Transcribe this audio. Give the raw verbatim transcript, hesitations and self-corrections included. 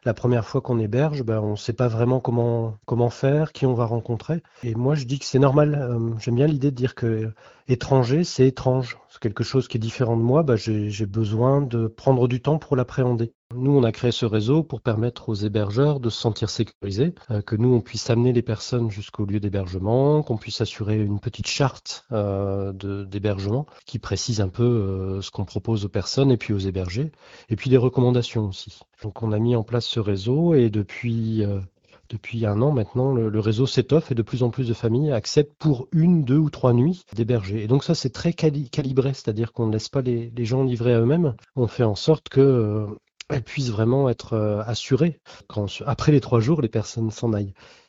la première fois qu'on héberge, ben, on ne sait pas vraiment comment, comment faire, qui on va rencontrer. Et moi, je dis que c'est normal. Euh, j'aime bien l'idée de dire que euh, étranger, c'est étrange. C'est quelque chose qui est différent de moi. Ben, j'ai, j'ai besoin de prendre du temps pour l'appréhender. Nous, on a créé ce réseau pour permettre aux hébergeurs de se sentir sécurisés, euh, que nous, on puisse amener les personnes jusqu'au lieu d'hébergement, qu'on puisse assurer une petite charte euh, de- d'hébergement qui précise un peu euh, ce qu'on propose aux personnes et puis aux hébergés, et puis des recommandations aussi. Donc, on a mis en place ce réseau et depuis, euh, depuis un an maintenant, le, le réseau s'étoffe et de plus en plus de familles acceptent pour une, deux ou trois nuits d'héberger. Et donc ça, c'est très cali- calibré, c'est-à-dire qu'on ne laisse pas les, les gens livrer à eux-mêmes. On fait en sorte que euh, elles puissent vraiment être euh, assurées quand, après les trois jours, les personnes s'en aillent.